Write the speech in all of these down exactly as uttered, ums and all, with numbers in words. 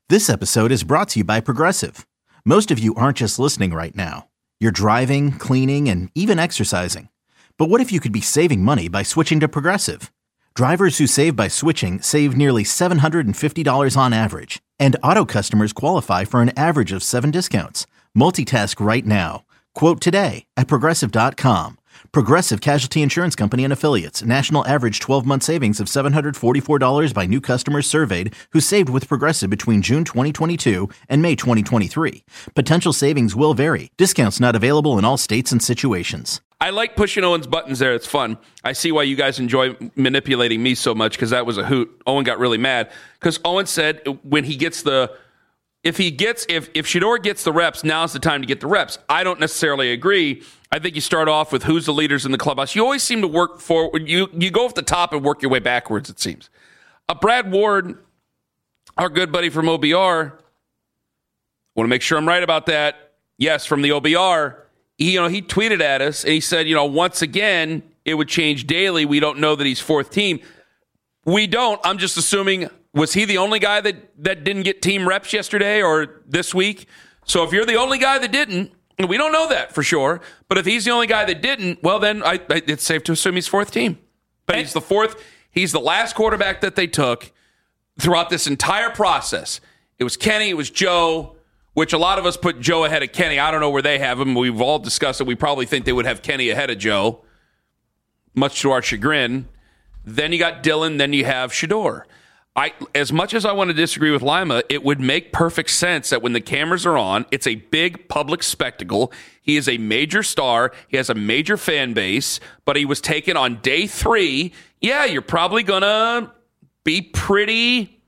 This episode is brought to you by Progressive. Most of you aren't just listening right now. You're driving, cleaning, and even exercising. But what if you could be saving money by switching to Progressive? Drivers who save by switching save nearly seven hundred fifty dollars on average. And auto customers qualify for an average of seven discounts. Multitask right now. Quote today at Progressive dot com. Progressive Casualty Insurance Company and Affiliates. National average twelve-month savings of seven hundred forty-four dollars by new customers surveyed who saved with Progressive between June twenty twenty-two and May twenty twenty-three. Potential savings will vary. Discounts not available in all states and situations. I like pushing Owen's buttons there. It's fun. I see why you guys enjoy manipulating me so much because that was a hoot. Owen got really mad because Owen said when he gets the If he gets, if if Shedeur gets the reps, now's the time to get the reps. I don't necessarily agree. I think you start off with who's the leaders in the clubhouse. You always seem to work forward. You you go off the top and work your way backwards, it seems. Uh, Brad Ward, our good buddy from O B R, want to make sure I'm right about that. Yes, from the O B R, he, you know, he tweeted at us and he said, you know, once again, it would change daily. We don't know that he's fourth team. We don't. I'm just assuming. Was he the only guy that, that didn't get team reps yesterday or this week? So if you're the only guy that didn't, and we don't know that for sure, but if he's the only guy that didn't, well, then I, I, it's safe to assume he's fourth team. But he's the fourth. He's the last quarterback that they took throughout this entire process. It was Kenny. It was Joe, which a lot of us put Joe ahead of Kenny. I don't know where they have him. We've all discussed it. We probably think they would have Kenny ahead of Joe, much to our chagrin. Then you got Dylan. Then you have Shedeur. I, as much as I want to disagree with Lima, it would make perfect sense that when the cameras are on, it's a big public spectacle. He is a major star. He has a major fan base, but he was taken on day three. Yeah, you're probably going to be pretty,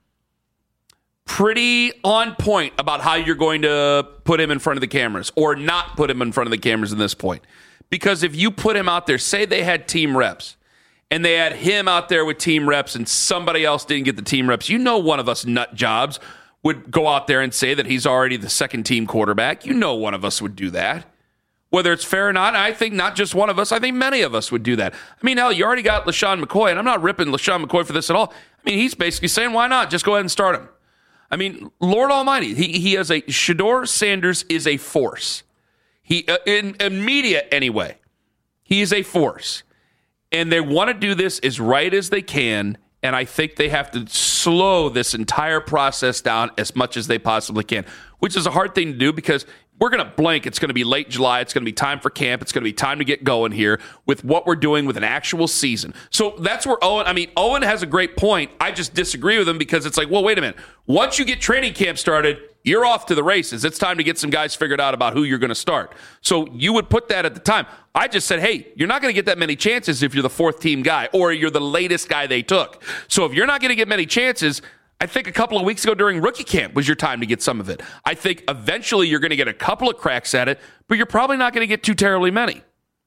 pretty on point about how you're going to put him in front of the cameras or not put him in front of the cameras in this point. Because if you put him out there, say they had team reps, and they had him out there with team reps and somebody else didn't get the team reps, you know one of us nut jobs would go out there and say that he's already the second team quarterback. You know one of us would do that. Whether it's fair or not, I think not just one of us, I think many of us would do that. I mean, hell, you already got LaShawn McCoy, and I'm not ripping LaShawn McCoy for this at all. I mean, he's basically saying, why not? Just go ahead and start him. I mean, Lord Almighty, he, he has a, Shedeur Sanders is a force. He uh, in, in media, anyway, he is a force. And they want to do this as right as they can, and I think they have to slow this entire process down as much as they possibly can, which is a hard thing to do because we're going to blink. It's going to be late July. It's going to be time for camp. It's going to be time to get going here with what we're doing with an actual season. So that's where Owen, I mean, Owen has a great point. I just disagree with him because it's like, well, wait a minute. Once you get training camp started, you're off to the races. It's time to get some guys figured out about who you're going to start. So you would put that at the time. I just said, hey, you're not going to get that many chances if you're the fourth team guy or you're the latest guy they took. So if you're not going to get many chances, I think a couple of weeks ago during rookie camp was your time to get some of it. I think eventually you're going to get a couple of cracks at it, but you're probably not going to get too terribly many.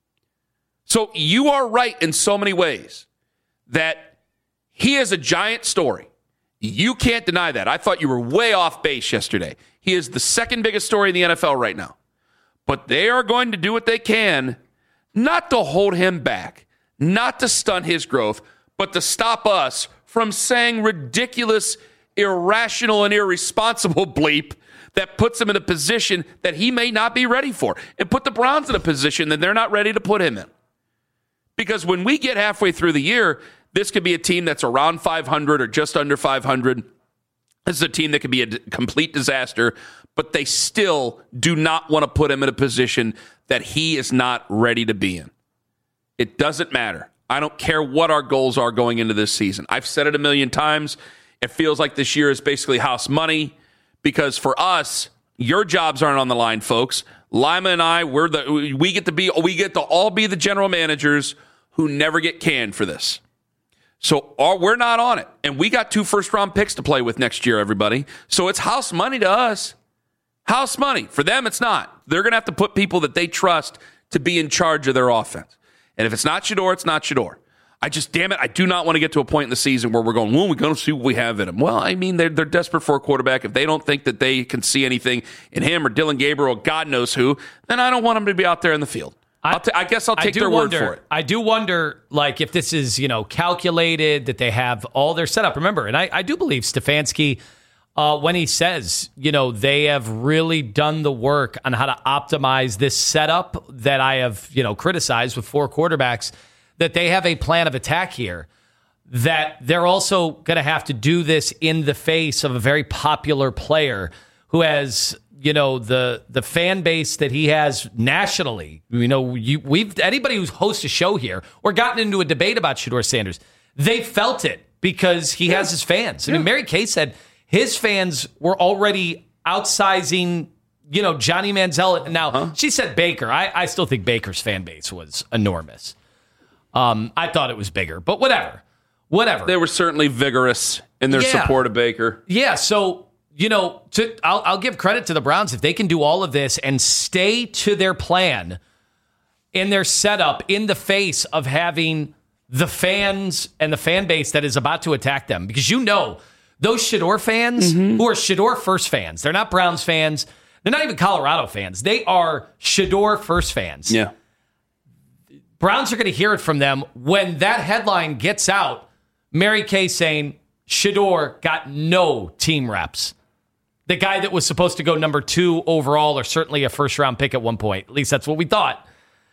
So you are right in so many ways that he is a giant story. You can't deny that. I thought you were way off base yesterday. He is the second biggest story in the N F L right now. But they are going to do what they can not to hold him back, not to stunt his growth, but to stop us from saying ridiculous, irrational, and irresponsible bleep that puts him in a position that he may not be ready for and put the Browns in a position that they're not ready to put him in. Because when we get halfway through the year, this could be a team that's around five hundred or just under five hundred. This is a team that could be a d- complete disaster, but they still do not want to put him in a position that he is not ready to be in. It doesn't matter. I don't care what our goals are going into this season. I've said it a million times. It feels like this year is basically house money because for us, your jobs aren't on the line, folks. Lima and I, we're the we get to be we get to all be the general managers who never get canned for this. So our, we're not on it. And we got two first-round picks to play with next year, everybody. So it's house money to us. House money. For them, it's not. They're going to have to put people that they trust to be in charge of their offense. And if it's not Shedeur, it's not Shedeur. I just, damn it, I do not want to get to a point in the season where we're going, well, we're going to see what we have in him. Well, I mean, they're, they're desperate for a quarterback. If they don't think that they can see anything in him or Dylan Gabriel, God knows who, then I don't want him to be out there in the field. I, t- I guess I'll take their wonder, word for it. I do wonder, like, if this is, you know, calculated, that they have all their setup. Remember, and I, I do believe Stefanski uh, when he says, you know, they have really done the work on how to optimize this setup that I have, you know, criticized with four quarterbacks, that they have a plan of attack here, that they're also going to have to do this in the face of a very popular player who has, you know, the the fan base that he has nationally. You know, you, we've anybody who's hosted a show here or gotten into a debate about Shedeur Sanders, they felt it because he yeah. has his fans. I mean, yeah. Mary Kay said his fans were already outsizing, you know, Johnny Manziel. Now, huh? she said Baker. I, I still think Baker's fan base was enormous. Um, I thought it was bigger, but whatever. Whatever. They were certainly vigorous in their yeah. support of Baker. Yeah, so, you know, to, I'll, I'll give credit to the Browns. If they can do all of this and stay to their plan in their setup in the face of having the fans and the fan base that is about to attack them. Because you know, those Shedeur fans mm-hmm. who are Shedeur first fans, they're not Browns fans. They're not even Colorado fans. They are Shedeur first fans. Yeah. Browns are going to hear it from them when that headline gets out. Mary Kay saying Shedeur got no team reps. The guy that was supposed to go number two overall, or certainly a first round pick at one point. At least that's what we thought.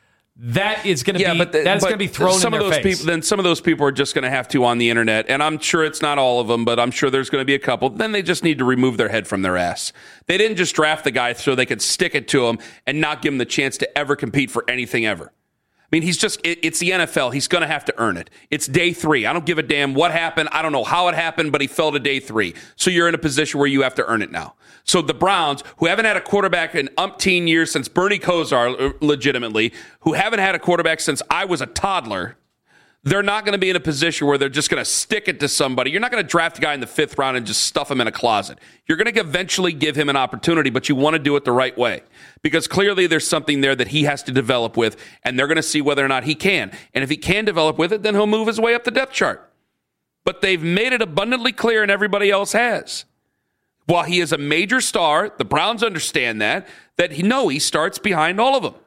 That is going to yeah, be but the, that is going to be thrown some in of their those face. People, then some of those people are just going to have to on the internet, and I'm sure it's not all of them, but I'm sure there's going to be a couple. Then they just need to remove their head from their ass. They didn't just draft the guy so they could stick it to him and not give him the chance to ever compete for anything ever. I mean, he's just, it, it's the N F L. He's going to have to earn it. It's day three. I don't give a damn what happened. I don't know how it happened, but he fell to day three. So you're in a position where you have to earn it now. So the Browns, who haven't had a quarterback in umpteen years since Bernie Kosar, legitimately, who haven't had a quarterback since I was a toddler, they're not going to be in a position where they're just going to stick it to somebody. You're not going to draft a guy in the fifth round and just stuff him in a closet. You're going to eventually give him an opportunity, but you want to do it the right way. Because clearly there's something there that he has to develop with, and they're going to see whether or not he can. And if he can develop with it, then he'll move his way up the depth chart. But they've made it abundantly clear, and everybody else has. While he is a major star, the Browns understand that, that he, no, he starts behind all of them.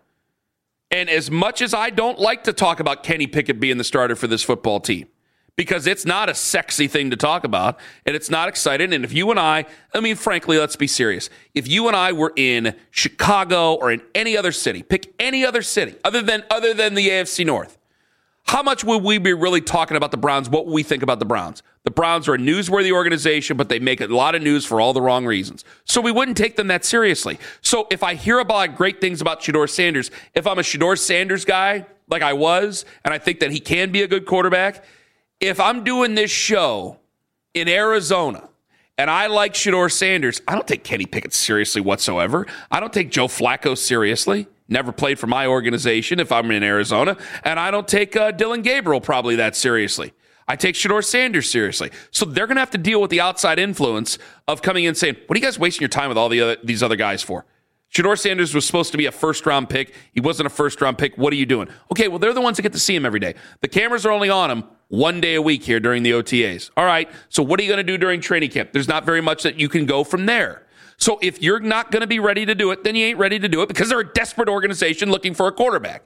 And as much as I don't like to talk about Kenny Pickett being the starter for this football team, because it's not a sexy thing to talk about, and it's not exciting. And if you and I, I mean, frankly, let's be serious. If you and I were in Chicago or in any other city, pick any other city other than other than the A F C North, how much would we be really talking about the Browns? What would we think about the Browns? The Browns are a newsworthy organization, but they make a lot of news for all the wrong reasons. So we wouldn't take them that seriously. So if I hear about great things about Shedeur Sanders, if I'm a Shedeur Sanders guy, like I was, and I think that he can be a good quarterback, if I'm doing this show in Arizona and I like Shedeur Sanders, I don't take Kenny Pickett seriously whatsoever. I don't take Joe Flacco seriously. Never played for my organization if I'm in Arizona. And I don't take uh, Dylan Gabriel probably that seriously. I take Shedeur Sanders seriously. So they're going to have to deal with the outside influence of coming in and saying, what are you guys wasting your time with all the other, these other guys for? Shedeur Sanders was supposed to be a first-round pick. He wasn't a first-round pick. What are you doing? Okay, well, they're the ones that get to see him every day. The cameras are only on him one day a week here during the O T As. All right, so what are you going to do during training camp? There's not very much that you can go from there. So if you're not going to be ready to do it, then you ain't ready to do it because they're a desperate organization looking for a quarterback.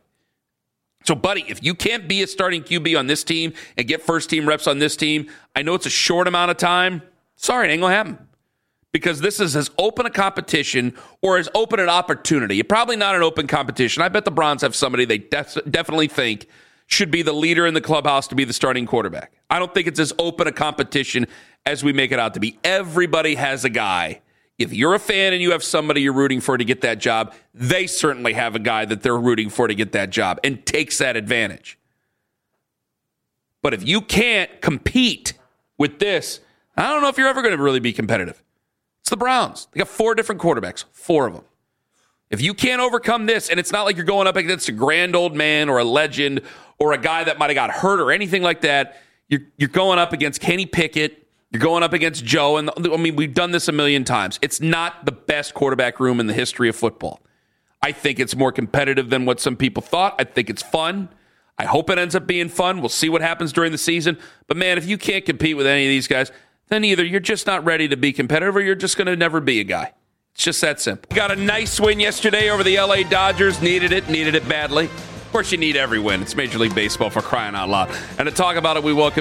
So, buddy, if you can't be a starting Q B on this team and get first-team reps on this team, I know it's a short amount of time. Sorry, it ain't going to happen. Because this is as open a competition or as open an opportunity. Probably not an open competition. I bet the Browns have somebody they def- definitely think should be the leader in the clubhouse to be the starting quarterback. I don't think it's as open a competition as we make it out to be. Everybody has a guy. If you're a fan and you have somebody you're rooting for to get that job, they certainly have a guy that they're rooting for to get that job and takes that advantage. But if you can't compete with this, I don't know if you're ever going to really be competitive. It's the Browns. They got four different quarterbacks, four of them. If you can't overcome this, and it's not like you're going up against a grand old man or a legend or a guy that might have got hurt or anything like that, you're, you're going up against Kenny Pickett. You're going up against Joe. And I mean, we've done this a million times. It's not the best quarterback room in the history of football. I think it's more competitive than what some people thought. I think it's fun. I hope it ends up being fun. We'll see what happens during the season. But, man, if you can't compete with any of these guys, then either you're just not ready to be competitive or you're just going to never be a guy. It's just that simple. Got a nice win yesterday over the L A Dodgers. Needed it, needed it badly. Of course, you need every win. It's Major League Baseball, for crying out loud. And to talk about it, we welcome in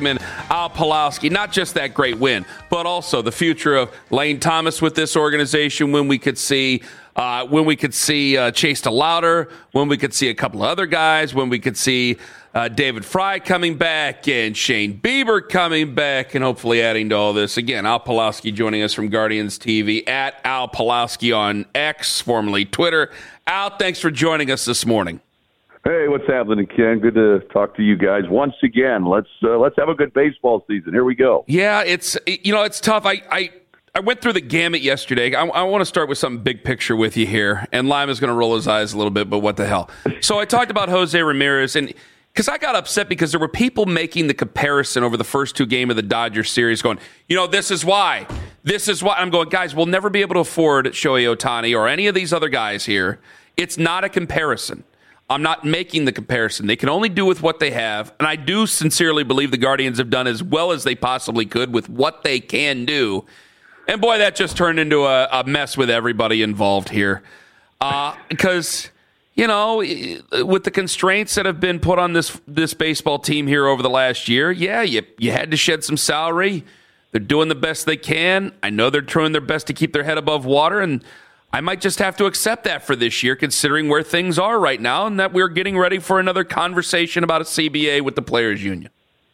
Al Pawlowski, not just that great win, but also the future of Lane Thomas with this organization, when we could see uh, when we could see uh, Chase DeLauder, when we could see a couple of other guys, when we could see uh, David Fry coming back and Shane Bieber coming back and hopefully adding to all this. Again, Al Pawlowski joining us from Guardians T V, at Al Pawlowski on X, formerly Twitter. Al, thanks for joining us this morning. Hey, what's happening, Ken? Good to talk to you guys once again. Let's uh, let's have a good baseball season. Here we go. Yeah, it's you know it's tough. I I, I went through the gamut yesterday. I, I want to start with something big picture with you here, and Lima's going to roll his eyes a little bit, but what the hell? So I talked about Jose Ramirez, and because I got upset because there were people making the comparison over the first two games of the Dodgers series, going, you know, this is why, this is why. I'm going, guys, we'll never be able to afford Shohei Ohtani or any of these other guys here. It's not a comparison. I'm not making the comparison. They can only do with what they have, and I do sincerely believe the Guardians have done as well as they possibly could with what they can do. And boy, that just turned into a, a mess with everybody involved here. Uh, because, you know, with the constraints that have been put on this this baseball team here over the last year, yeah, you, you had to shed some salary. They're doing the best they can. I know they're trying their best to keep their head above water, and I might just have to accept that for this year, considering where things are right now and that we're getting ready for another conversation about a C B A with the Players Union.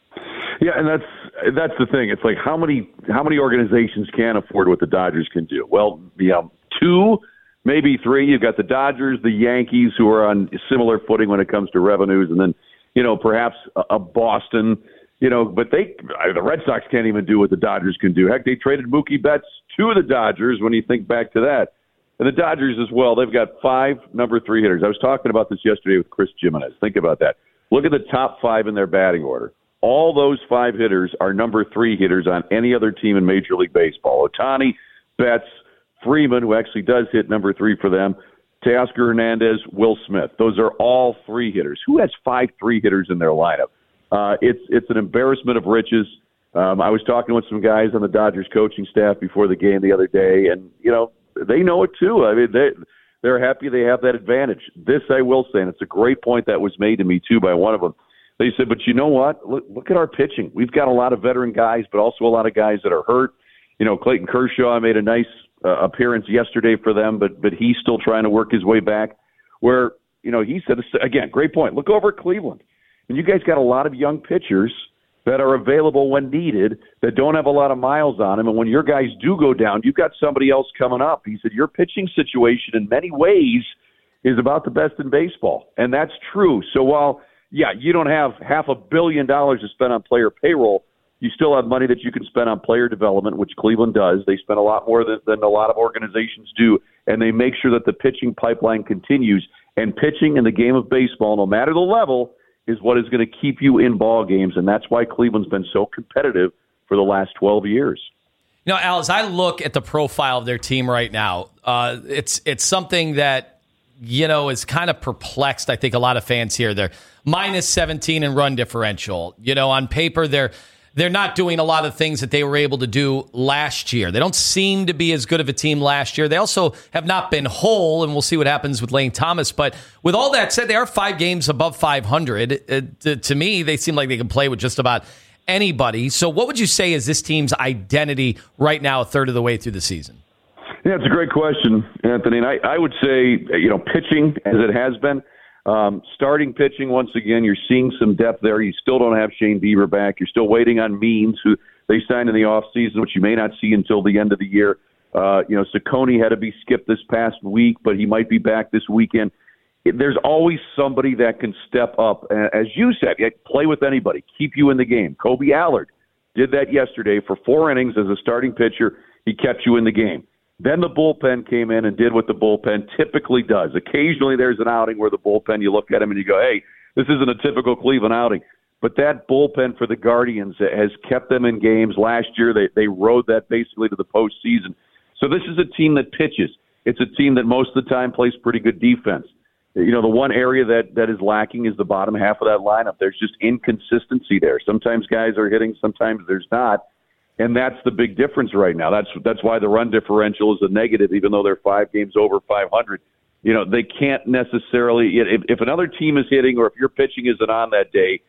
Yeah, and that's that's the thing. It's like how many how many organizations can afford what the Dodgers can do? Well, yeah, two, maybe three. You've got the Dodgers, the Yankees, who are on similar footing when it comes to revenues, and then, you know, perhaps a, a Boston, you know, but they the Red Sox can't even do what the Dodgers can do. Heck, they traded Mookie Betts to the Dodgers when you think back to that. And the Dodgers as well, they've got five number three hitters. I was talking about this yesterday with Chris Jimenez. Think about that. Look at the top five in their batting order. All those five hitters are number three hitters on any other team in Major League Baseball. Ohtani, Betts, Freeman, who actually does hit number three for them, Teoscar Hernandez, Will Smith. Those are all three hitters. Who has five three hitters in their lineup? Uh, it's it's an embarrassment of riches. Um, I was talking with some guys on the Dodgers coaching staff before the game the other day, and, you know, they know it too. I mean, they, they're happy they have that advantage. This I will say, and it's a great point that was made to me too by one of them. They said, but you know what? Look, look at our pitching. We've got a lot of veteran guys, but also a lot of guys that are hurt. You know, Clayton Kershaw made a nice uh, appearance yesterday for them, but but he's still trying to work his way back. Where, you know, he said, again, great point. Look over at Cleveland. And you guys got a lot of young pitchers that are available when needed, that don't have a lot of miles on them. And when your guys do go down, you've got somebody else coming up. He said, your pitching situation in many ways is about the best in baseball. And that's true. So while, yeah, you don't have half a billion dollars to spend on player payroll, you still have money that you can spend on player development, which Cleveland does. They spend a lot more than, than a lot of organizations do, and they make sure that the pitching pipeline continues. And pitching in the game of baseball, no matter the level, is what is going to keep you in ball games, and that's why Cleveland's been so competitive for the last twelve years. You know, Al, as I look at the profile of their team right now, uh, it's it's something that, you know, is kind of perplexed, I think, a lot of fans here. They're minus seventeen in run differential. You know, on paper, they're they're not doing a lot of things that they were able to do last year. They don't seem to be as good of a team last year. They also have not been whole, and we'll see what happens with Lane Thomas. But with all that said, they are five games above five hundred. Uh, to, to me, they seem like they can play with just about anybody. So what would you say is this team's identity right now, a third of the way through the season? Yeah, it's a great question, Anthony. And I, I would say, you know, pitching, as it has been, Um, starting pitching, once again, you're seeing some depth there. You still don't have Shane Bieber back. You're still waiting on Means, who they signed in the offseason, which you may not see until the end of the year. Uh, you know, Ciccone had to be skipped this past week, but he might be back this weekend. It, there's always somebody that can step up. As you said, play with anybody, keep you in the game. Kobe Allard did that yesterday for four innings as a starting pitcher. He kept you in the game. Then the bullpen came in and did what the bullpen typically does. Occasionally there's an outing where the bullpen, you look at him and you go, hey, this isn't a typical Cleveland outing. But that bullpen for the Guardians has kept them in games. Last year they, they rode that basically to the postseason. So this is a team that pitches. It's a team that most of the time plays pretty good defense. You know, the one area that, that is lacking is the bottom half of that lineup. There's just inconsistency there. Sometimes guys are hitting, sometimes there's not. And that's the big difference right now. That's that's why the run differential is a negative, even though they're five games over five hundred. You know, they can't necessarily – if if another team is hitting or if your pitching isn't on that day,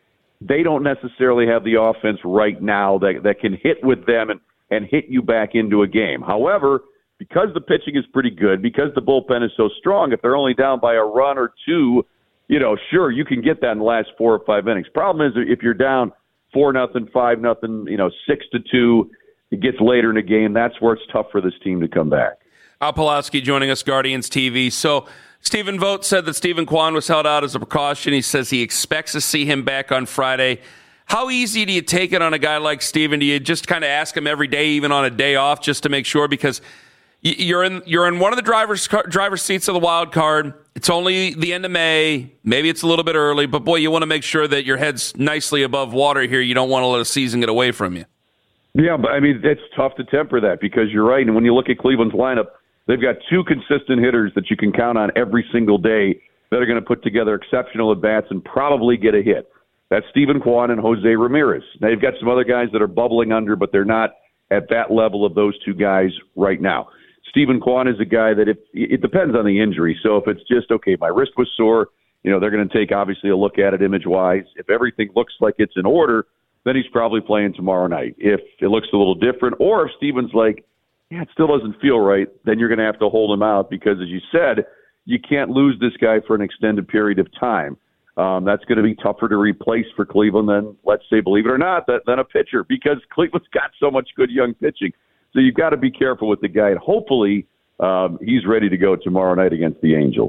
they don't necessarily have the offense right now that, that can hit with them and, and hit you back into a game. However, because the pitching is pretty good, because the bullpen is so strong, if they're only down by a run or two, you know, sure, you can get that in the last four or five innings. Problem is, if you're down four nothing, five nothing, you know, six to two, it gets later in the game. That's where it's tough for this team to come back. Al Pawlowski joining us, Guardians T V. So Stephen Vogt said that Stephen Kwan was held out as a precaution. He says he expects to see him back on Friday. How easy do you take it on a guy like Stephen? Do you just kind of ask him every day, even on a day off, just to make sure? Because you're in you're in one of the driver's driver's seats of the wild card. It's only the end of May. Maybe it's a little bit early, but boy, you want to make sure that your head's nicely above water here. You don't want to let a season get away from you. Yeah, but I mean, it's tough to temper that because you're right. And when you look at Cleveland's lineup, they've got two consistent hitters that you can count on every single day that are going to put together exceptional at-bats and probably get a hit. That's Stephen Kwan and Jose Ramirez. Now, you've got some other guys that are bubbling under, but they're not at that level of those two guys right now. Stephen Kwan is a guy that if, it depends on the injury. So if it's just, okay, my wrist was sore, you know, they're going to take, obviously, a look at it image-wise. If everything looks like it's in order, then he's probably playing tomorrow night. If it looks a little different, or if Stephen's like, yeah, it still doesn't feel right, then you're going to have to hold him out because, as you said, you can't lose this guy for an extended period of time. Um, that's going to be tougher to replace for Cleveland than, let's say, believe it or not, that, than a pitcher because Cleveland's got so much good young pitching. So you've got to be careful with the guy, and hopefully um, he's ready to go tomorrow night against the Angels.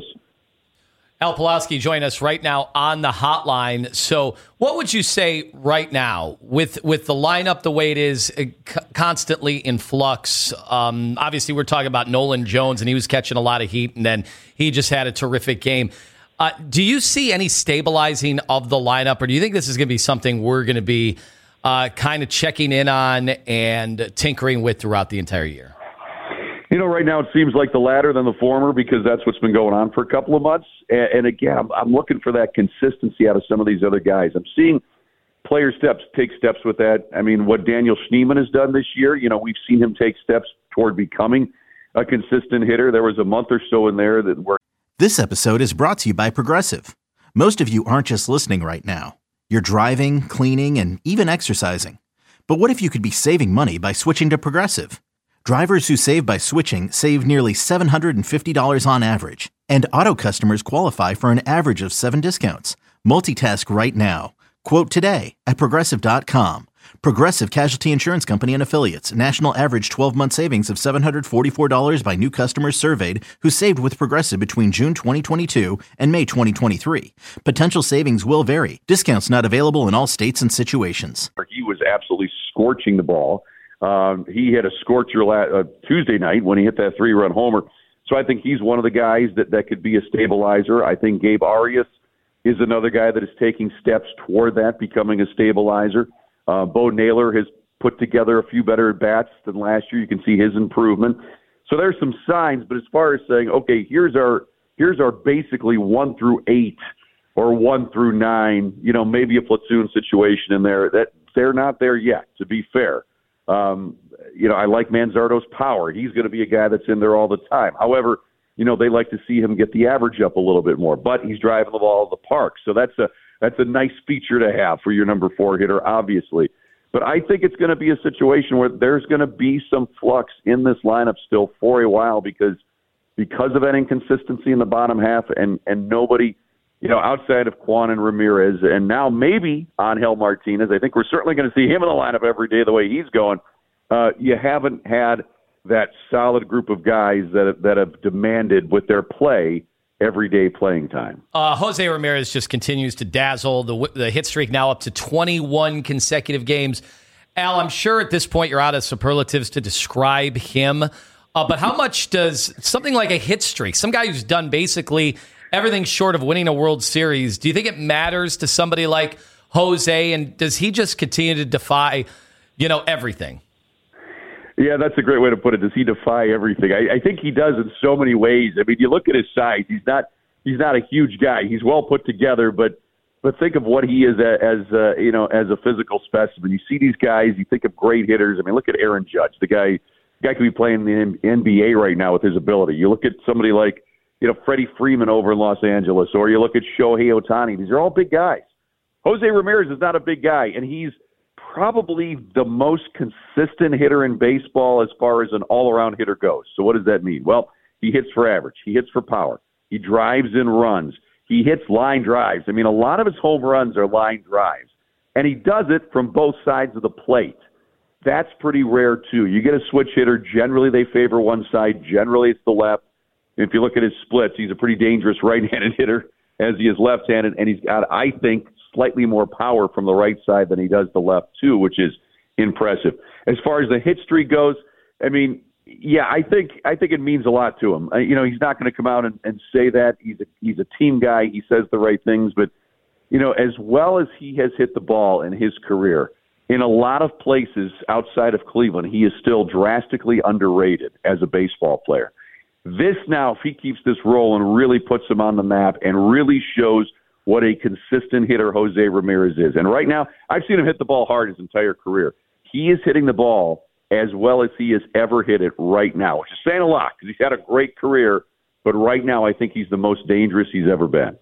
Al Pawlowski joining us right now on the hotline. So what would you say right now with with the lineup the way it is, uh, c- constantly in flux? Um, obviously, we're talking about Nolan Jones, and he was catching a lot of heat, and then he just had a terrific game. Uh, do you see any stabilizing of the lineup, or do you think this is going to be something we're going to be uh, kind of checking in on and tinkering with throughout the entire year? You know, right now it seems like the latter than the former because that's what's been going on for a couple of months. And, and again, I'm, I'm looking for that consistency out of some of these other guys. I'm seeing player steps take steps with that. I mean, what Daniel Schneemann has done this year, you know, we've seen him take steps toward becoming a consistent hitter. There was a month or so in there that were. This episode is brought to you by Progressive. Most of you aren't just listening right now. You're driving, cleaning, and even exercising. But what if you could be saving money by switching to Progressive? Drivers who save by switching save nearly seven hundred fifty dollars on average, and auto customers qualify for an average of seven discounts. Multitask right now. Quote today at Progressive dot com. Progressive Casualty Insurance Company and Affiliates. National average twelve-month savings of seven hundred forty-four dollars by new customers surveyed who saved with Progressive between June twenty twenty-two and May twenty twenty-three. Potential savings will vary. Discounts not available in all states and situations. He was absolutely scorching the ball. Um, he had a scorcher la- uh, Tuesday night when he hit that three-run homer. So I think he's one of the guys that, that could be a stabilizer. I think Gabe Arias is another guy that is taking steps toward that, becoming a stabilizer. Uh, Bo Naylor has put together a few better at-bats than last year. You can see his improvement. So there's some signs, but as far as saying, okay, here's our here's our basically one through eight or one through nine, you know, maybe a platoon situation in there, that they're not there yet, to be fair. Um, you know, I like Manzardo's power. He's going to be a guy that's in there all the time. However, you know, they like to see him get the average up a little bit more, but he's driving the ball to the park. So that's a, that's a nice feature to have for your number four hitter, obviously. But I think it's going to be a situation where there's going to be some flux in this lineup still for a while because, because of that inconsistency in the bottom half and, and nobody, you know, outside of Kwan and Ramirez, and now maybe Angel Martinez. I think we're certainly going to see him in the lineup every day the way he's going. Uh, you haven't had that solid group of guys that have, that have demanded with their play everyday playing time. Uh, Jose Ramirez just continues to dazzle. The, the hit streak now up to twenty-one consecutive games. Al, I'm sure at this point you're out of superlatives to describe him, uh, but how much does something like a hit streak, some guy who's done basically everything short of winning a World Series, do you think it matters to somebody like Jose, and does he just continue to defy, you know, everything? Yeah, that's a great way to put it. Does he defy everything? I, I think he does in so many ways. I mean, you look at his size; he's not he's not a huge guy. He's well put together, but but think of what he is as uh, you know as a physical specimen. You see these guys, you think of great hitters. I mean, look at Aaron Judge. The guy the guy could be playing in the N B A right now with his ability. You look at somebody like you know Freddie Freeman over in Los Angeles, or you look at Shohei Ohtani. These are all big guys. Jose Ramirez is not a big guy, and he's probably the most consistent hitter in baseball as far as an all-around hitter goes. So what does that mean? Well, he hits for average. He hits for power. He drives in runs. He hits line drives. I mean, a lot of his home runs are line drives, and he does it from both sides of the plate. That's pretty rare, too. You get a switch hitter, generally they favor one side. Generally it's the left. If you look at his splits, he's a pretty dangerous right-handed hitter as he is left-handed, and he's got, I think, slightly more power from the right side than he does the left, too, which is impressive. As far as the hit streak goes, I mean, yeah, I think I think it means a lot to him. Uh, you know, he's not going to come out and, and say that. He's a, he's a team guy. He says the right things. But, you know, as well as he has hit the ball in his career, in a lot of places outside of Cleveland, he is still drastically underrated as a baseball player. This now, if he keeps this role and really puts him on the map and really shows what a consistent hitter Jose Ramirez is. And right now, I've seen him hit the ball hard his entire career. He is hitting the ball as well as he has ever hit it right now, which is saying a lot because he's had a great career, but right now I think he's the most dangerous he's ever been.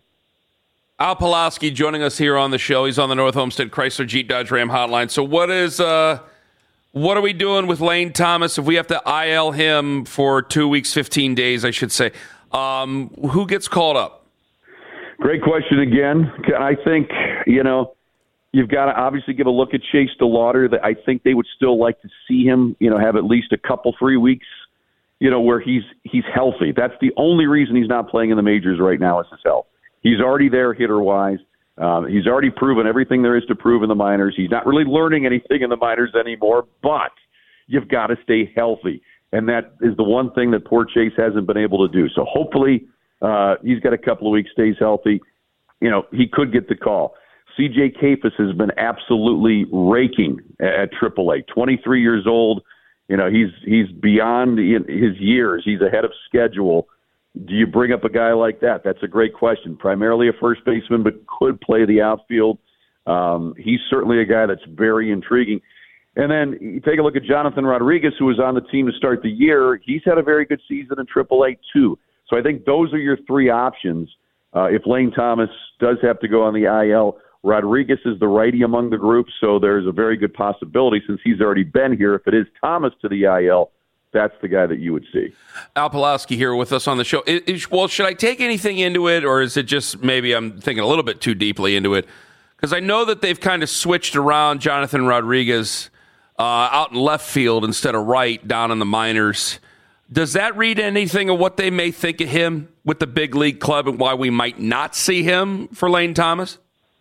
Al Pawlowski joining us here on the show. He's on the North Homestead Chrysler Jeep Dodge Ram hotline. So what is uh, what are we doing with Lane Thomas if we have to I L him for two weeks, fifteen days, I should say? Um, who gets called up? Great question again. I think, you know, you've got to obviously give a look at Chase DeLauder. That I think they would still like to see him, you know, have at least a couple, three weeks, you know, where he's he's healthy. That's the only reason he's not playing in the majors right now is his health. He's already there hitter-wise. Um, he's already proven everything there is to prove in the minors. He's not really learning anything in the minors anymore, but you've got to stay healthy. And that is the one thing that poor Chase hasn't been able to do. So hopefully uh, he's got a couple of weeks, stays healthy. You know, he could get the call. C J Kayfus has been absolutely raking at triple A. twenty-three years old. You know, he's he's beyond his years. He's ahead of schedule. Do you bring up a guy like that? That's a great question. Primarily a first baseman, but could play the outfield. Um, he's certainly a guy that's very intriguing. And then you take a look at Jonathan Rodriguez, who was on the team to start the year. He's had a very good season in triple A, too. So I think those are your three options. Uh, if Lane Thomas does have to go on the I L, Rodriguez is the righty among the group, so there's a very good possibility since he's already been here. If it is Thomas to the I L, that's the guy that you would see. Al Pawlowski here with us on the show. Is, is, well, should I take anything into it, or is it just maybe I'm thinking a little bit too deeply into it? Because I know that they've kind of switched around Jonathan Rodriguez uh, out in left field instead of right down in the minors. Does that read anything of what they may think of him with the big league club and why we might not see him for Lane Thomas?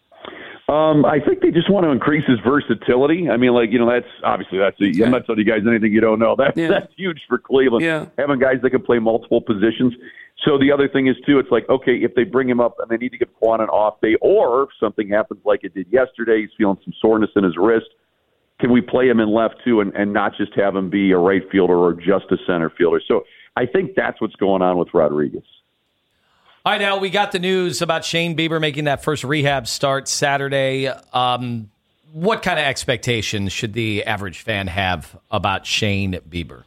Um, I think they just want to increase his versatility. I mean, like, you know, that's obviously that's a, okay. I'm not telling you guys anything you don't know. That's yeah. that's huge for Cleveland. Yeah. Having guys that can play multiple positions. So the other thing is too, it's like, okay, if they bring him up and they need to give Quan an off day, or if something happens like it did yesterday, he's feeling some soreness in his wrist, can we play him in left too, and, and not just have him be a right fielder or just a center fielder? So I think that's what's going on with Rodriguez. All right, now we got the news about Shane Bieber making that first rehab start Saturday. Um, what kind of expectations should the average fan have about Shane Bieber?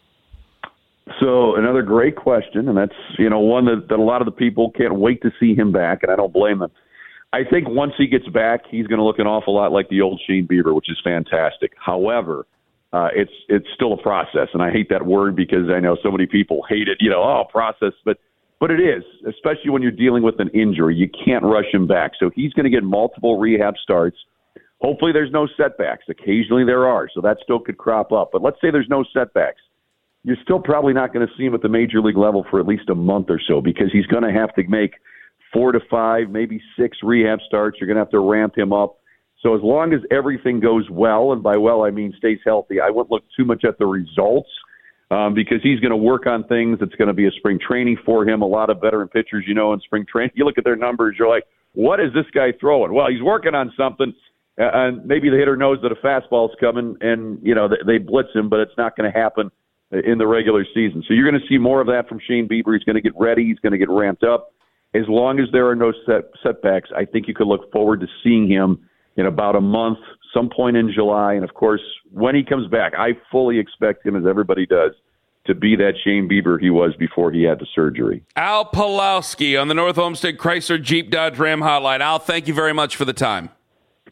So another great question, and that's, you know, one that, that a lot of the people can't wait to see him back, and I don't blame them. I think once he gets back, he's going to look an awful lot like the old Shane Bieber, which is fantastic. However, uh, it's it's still a process, and I hate that word because I know so many people hate it, you know, oh, process, but But it is, especially when you're dealing with an injury. You can't rush him back. So he's going to get multiple rehab starts. Hopefully there's no setbacks. Occasionally there are, so that still could crop up. But let's say there's no setbacks. You're still probably not going to see him at the major league level for at least a month or so because he's going to have to make four to five, maybe six rehab starts. You're going to have to ramp him up. So as long as everything goes well, and by well I mean stays healthy, I wouldn't look too much at the results. Um, because he's going to work on things. It's going to be a spring training for him. A lot of veteran pitchers, you know, in spring training, you look at their numbers, you're like, what is this guy throwing? Well, he's working on something, uh, and maybe the hitter knows that a fastball's coming, and, you know, they, they blitz him, but it's not going to happen in the regular season. So you're going to see more of that from Shane Bieber. He's going to get ready. He's going to get ramped up. As long as there are no set, setbacks, I think you could look forward to seeing him in about a month, some point in July. And, of course, when he comes back, I fully expect him, as everybody does, to be that Shane Bieber he was before he had the surgery. Al Pawlowski on the North Homestead Chrysler Jeep Dodge Ram hotline. Al, thank you very much for the time.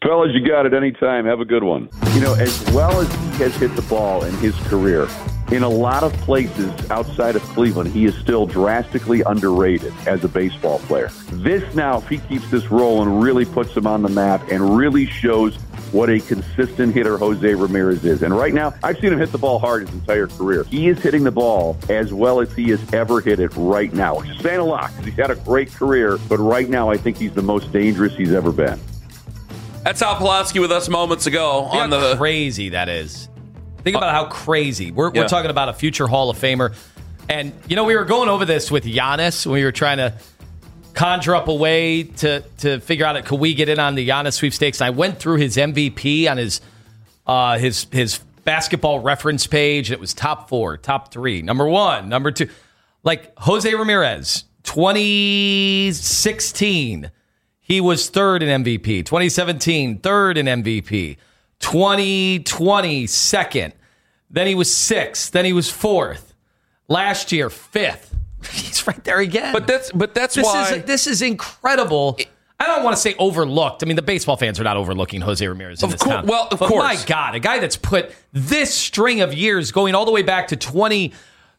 Fellas, you got it anytime. Have a good one. You know, as well as he has hit the ball in his career, in a lot of places outside of Cleveland, he is still drastically underrated as a baseball player. This now, if he keeps this rolling, really puts him on the map and really shows what a consistent hitter Jose Ramirez is. And right now, I've seen him hit the ball hard his entire career. He is hitting the ball as well as he has ever hit it right now, which is saying a lot because he's had a great career, but right now I think he's the most dangerous he's ever been. That's Al Pulaski with us moments ago. Think on how the crazy that is. Think about how crazy. We're, Yeah. we're talking about a future Hall of Famer. And, you know, we were going over this with Giannis when we were trying to conjure up a way to, to figure out, could we get in on the Giannis sweepstakes? And I went through his M V P on his uh, his his basketball reference page. And it was top four, top three, number one, number two. Like Jose Ramirez, twenty sixteen, he was third in M V P. twenty seventeen, third in M V P. twenty twenty, second. Then he was sixth. Then he was fourth. Last year, fifth. He's right there again. But that's but that's this why is this is incredible. I don't want to say overlooked. I mean, the baseball fans are not overlooking Jose Ramirez in Of this cour- town. well, of but course. my God, a guy that's put this string of years going all the way back to twenty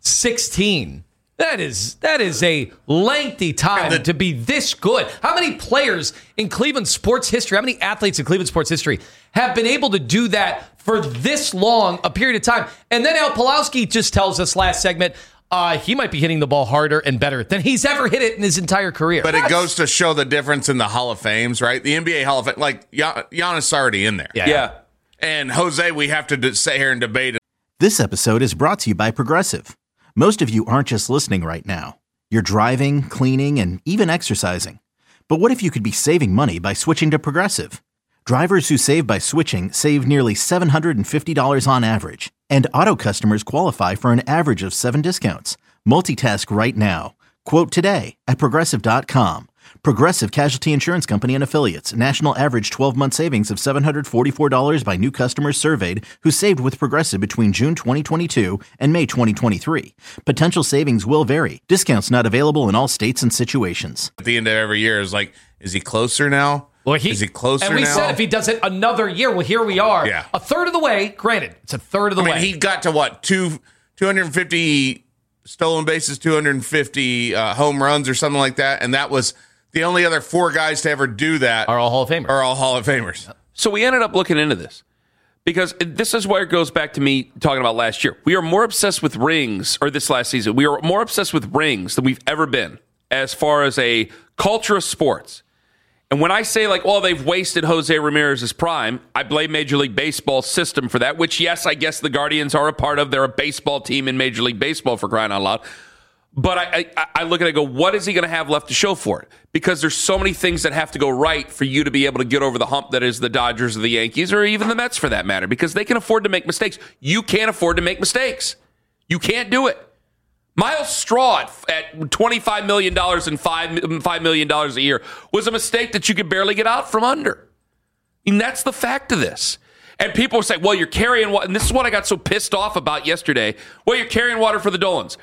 sixteen. That is that is a lengthy time the- to be this good. How many players in Cleveland sports history, how many athletes in Cleveland sports history have been able to do that for this long a period of time? And then Al Pulaski just tells us last segment, uh, he might be hitting the ball harder and better than he's ever hit it in his entire career. But it goes to show the difference in the Hall of Fames, right? The N B A Hall of Fame, like Gian- Giannis already in there. Yeah. yeah. And Jose, we have to d- sit here and debate it. This episode is brought to you by Progressive. Most of you aren't just listening right now. You're driving, cleaning, and even exercising. But what if you could be saving money by switching to Progressive? Drivers who save by switching save nearly seven hundred fifty dollars on average. And auto customers qualify for an average of seven discounts. Multitask right now. Quote today at Progressive dot com. Progressive Casualty Insurance Company and Affiliates. National average twelve-month savings of seven hundred forty-four dollars by new customers surveyed who saved with Progressive between June twenty twenty-two and May twenty twenty-three. Potential savings will vary. Discounts not available in all states and situations. At the end of every year is like, is he closer now? Well, he, is he closer And we now? said if he does it another year, well, here we are. Yeah. A third of the way. Granted, it's a third of the I mean, way. he got to what, two, two hundred fifty stolen bases, two hundred fifty uh, home runs or something like that. And that was the only other four guys to ever do that are all Hall of Famers. are all Hall of Famers. So we ended up looking into this because this is where it goes back to me talking about last year. We are more obsessed with rings, or this last season, we are more obsessed with rings than we've ever been as far as a culture of sports. And when I say, like, oh, they've wasted Jose Ramirez's prime, I blame Major League Baseball's system for that, which, yes, I guess the Guardians are a part of. They're a baseball team in Major League Baseball, for crying out loud. But I, I, I look at it and go, what is he going to have left to show for it? Because there's so many things that have to go right for you to be able to get over the hump that is the Dodgers or the Yankees or even the Mets for that matter, because they can afford to make mistakes. You can't afford to make mistakes. You can't do it. Miles Straw at twenty-five million dollars and five million dollars a year was a mistake that you could barely get out from under. I mean, that's the fact of this. And people say, well, you're carrying water. And this is what I got so pissed off about yesterday. Well, you're carrying water for the Dolans.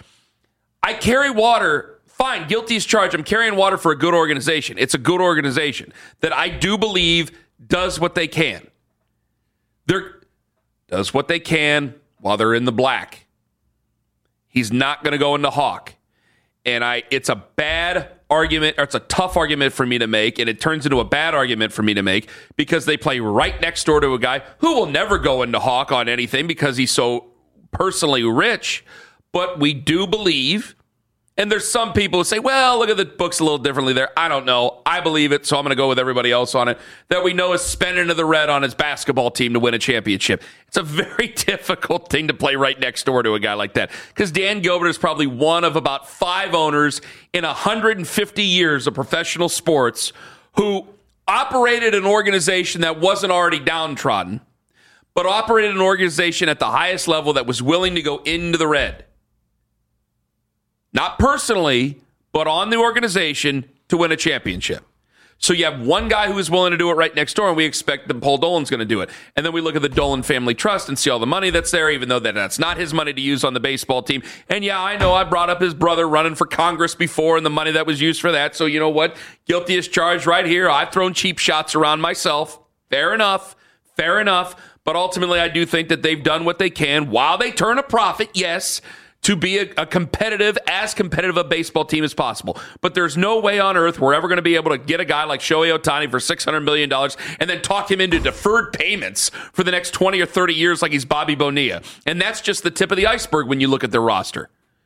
I carry water. Fine, guilty as charged. I'm carrying water for a good organization. It's a good organization that I do believe does what they can. They're does what they can while they're in the black. He's not going to go into Hawk. And I it's a bad argument, or it's a tough argument for me to make, and it turns into a bad argument for me to make because they play right next door to a guy who will never go into Hawk on anything because he's so personally rich. But we do believe, and there's some people who say, well, look at the books a little differently there. I don't know. I believe it, so I'm going to go with everybody else on it, that we know is spending to the red on his basketball team to win a championship. It's a very difficult thing to play right next door to a guy like that, because Dan Gilbert is probably one of about five owners in one hundred fifty years of professional sports who operated an organization that wasn't already downtrodden, but operated an organization at the highest level that was willing to go into the red. Not personally, but on the organization to win a championship. So you have one guy who is willing to do it right next door, and we expect that Paul Dolan's going to do it. And then we look at the Dolan Family Trust and see all the money that's there, even though that that's not his money to use on the baseball team. And yeah, I know I brought up his brother running for Congress before and the money that was used for that. So you know what? Guilty as charged right here. I've thrown cheap shots around myself. Fair enough. Fair enough. But ultimately, I do think that they've done what they can while they turn a profit, yes, to be a, a competitive, as competitive a baseball team as possible. But there's no way on earth we're ever going to be able to get a guy like Shohei Ohtani for six hundred million dollars and then talk him into deferred payments for the next twenty or thirty years like he's Bobby Bonilla. And that's just the tip of the iceberg when you look at their roster.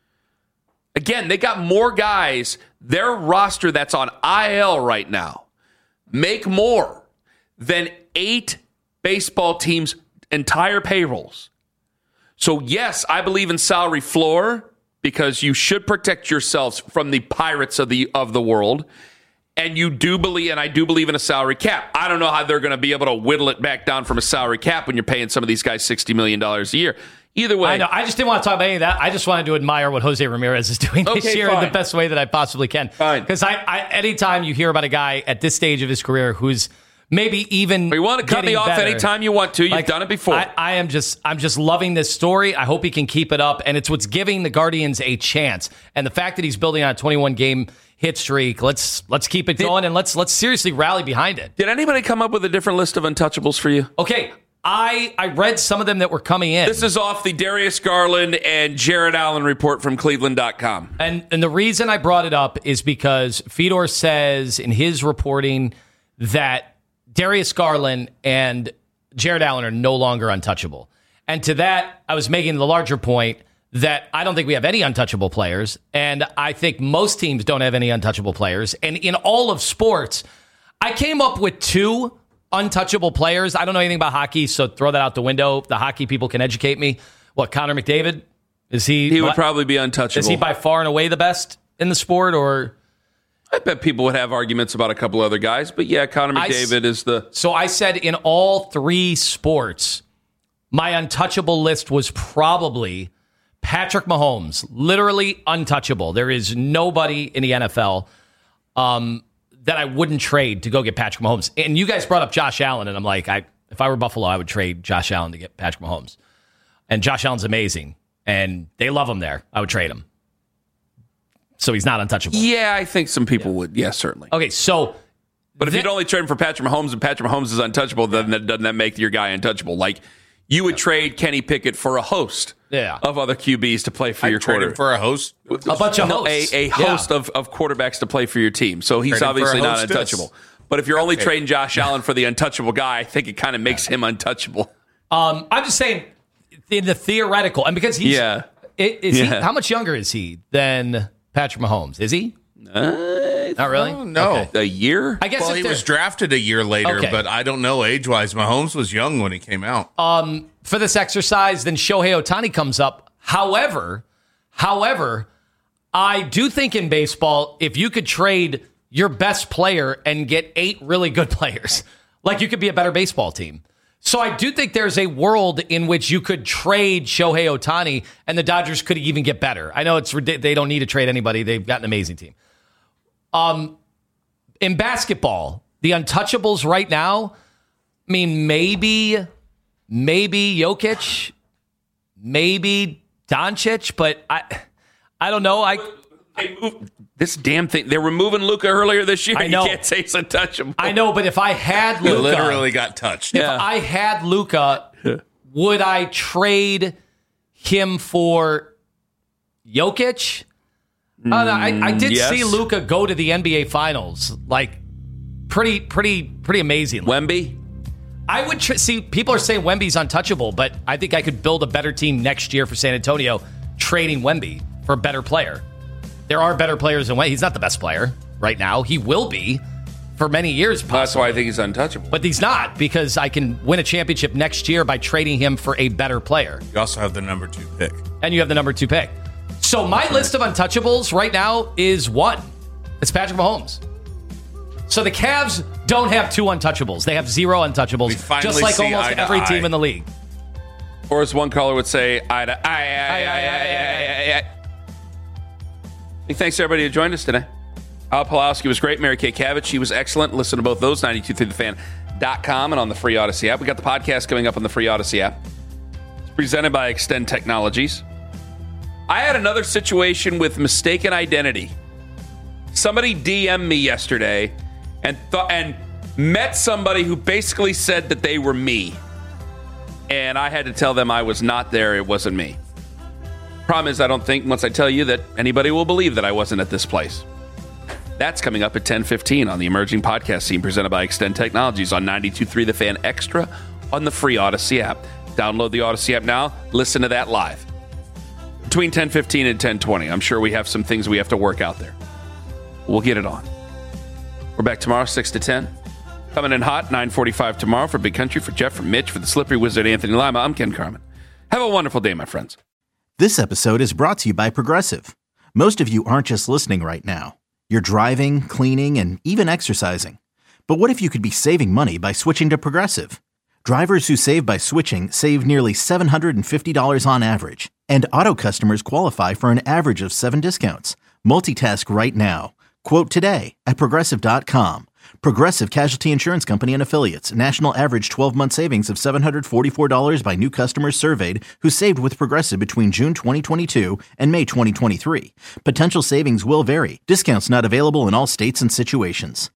Again, they got more guys, their roster that's on I L right now, make more than eight baseball teams' entire payrolls. So, yes, I believe in salary floor because you should protect yourselves from the pirates of the of the world. And you do believe, and I do believe in a salary cap. I don't know how they're going to be able to whittle it back down from a salary cap when you're paying some of these guys sixty million dollars a year. Either way. I know. I just didn't want to talk about any of that. I just wanted to admire what Jose Ramirez is doing this okay, year fine. in the best way that I possibly can. Fine. Because I, I, anytime you hear about a guy at this stage of his career who's maybe even you want to cut me off better, anytime you want to. You've like, done it before. I, I am just, I'm just loving this story. I hope he can keep it up, and it's what's giving the Guardians a chance. And the fact that he's building on a twenty-one game hit streak, let's let's keep it going, and let's let's seriously rally behind it. Did anybody come up with a different list of untouchables for you? Okay, I I read some of them that were coming in. This is off the Darius Garland and Jared Allen report from Cleveland dot com. And and the reason I brought it up is because Fedor says in his reporting that Darius Garland and Jared Allen are no longer untouchable. And to that, I was making the larger point that I don't think we have any untouchable players, and I think most teams don't have any untouchable players. And in all of sports, I came up with two untouchable players. I don't know anything about hockey, so throw that out the window. The hockey people can educate me. What, Connor McDavid? Is he? He would probably be untouchable. Is he by far and away the best in the sport, or? I bet people would have arguments about a couple other guys, but yeah, Connor McDavid I, is the... So I said in all three sports, my untouchable list was probably Patrick Mahomes, literally untouchable. There is nobody in the N F L um, that I wouldn't trade to go get Patrick Mahomes. And you guys brought up Josh Allen, and I'm like, I, if I were Buffalo, I would trade Josh Allen to get Patrick Mahomes. And Josh Allen's amazing, and they love him there. I would trade him. So he's not untouchable. Yeah, I think some people yeah. would. Yeah, certainly. Okay, so... But if th- you'd only trade him for Patrick Mahomes and Patrick Mahomes is untouchable, then that, doesn't that make your guy untouchable? Like, you would yeah. trade Kenny Pickett for a host yeah. of other Q Bs to play for I'd your trade quarter. him for a host? A bunch of no, hosts. A, a host yeah. of, of quarterbacks to play for your team. So he's trade obviously not hostess. untouchable. But if you're only okay. trading Josh Allen for the untouchable guy, I think it kind of makes him untouchable. Um, I'm just saying, in the theoretical, and because he's... Yeah. Is yeah. he, how much younger is he than Patrick Mahomes? Is he? Uh, Not really? Oh, no. Okay. A year? I guess Well, if he they're- was drafted a year later, Okay. but I don't know age-wise. Mahomes was young when he came out. um, for this exercise, then Shohei Ohtani comes up. However, however, I do think in baseball, if you could trade your best player and get eight really good players, like you could be a better baseball team. So I do think there's a world in which you could trade Shohei Ohtani and the Dodgers could even get better. I know it's they don't need to trade anybody. They've got an amazing team. Um, in basketball, the untouchables right now, I mean, maybe, maybe Jokic, maybe Doncic, but I, I don't know. I, They moved, this damn thing. They were moving Luka earlier this year. I know. You can't say it's untouchable. I know, but if I had He Luka, literally got touched. if Yeah. I had Luka, would I trade him for Jokic? Oh, no, I, I did yes. see Luka go to the N B A Finals, like pretty, pretty, pretty amazing. Wemby? I would tr- see. People are saying Wemby's untouchable, but I think I could build a better team next year for San Antonio, trading Wemby for a better player. There are better players than Wemby. He's not the best player right now. He will be for many years. Possibly. That's why I think he's untouchable. But he's not, because I can win a championship next year by trading him for a better player. You also have the number two pick. And you have the number two pick. So my list of untouchables right now is one. It's Patrick Mahomes. So the Cavs don't have two untouchables. They have zero untouchables, We finally just like see almost eye to every eye. team in the league. Or as one caller would say, I, I, I, I, I, I, I, I. Big thanks to everybody who joined us today. Al Pawlowski was great. Mary Kay Cavett, she was excellent. Listen to both those, ninety-two point three the fan dot com and on the free Odyssey app. We got the podcast coming up on the free Odyssey app. It's presented by Extend Technologies. I had another situation with mistaken identity. Somebody D M'd me yesterday and thought, and met somebody who basically said that they were me. And I had to tell them I was not there. It wasn't me. Problem is, I don't think once I tell you that anybody will believe that I wasn't at this place. That's coming up at ten fifteen on the Emerging Podcast Scene presented by Extend Technologies on ninety-two point three The Fan Extra on the free Odyssey app. Download the Odyssey app now. Listen to that live. Between ten fifteen and ten twenty, I'm sure we have some things we have to work out there. We'll get it on. We're back tomorrow, six to ten. Coming in hot, nine forty-five tomorrow for Big Country, for Jeff, for Mitch, for the Slippery Wizard, Anthony Lima. I'm Ken Carman. Have a wonderful day, my friends. This episode is brought to you by Progressive. Most of you aren't just listening right now. You're driving, cleaning, and even exercising. But what if you could be saving money by switching to Progressive? Drivers who save by switching save nearly seven hundred fifty dollars on average. And auto customers qualify for an average of seven discounts. Multitask right now. Quote today at Progressive dot com. Progressive Casualty Insurance Company and Affiliates. National average twelve-month savings of seven hundred forty-four dollars by new customers surveyed who saved with Progressive between June twenty twenty-two and May twenty twenty-three. Potential savings will vary. Discounts not available in all states and situations.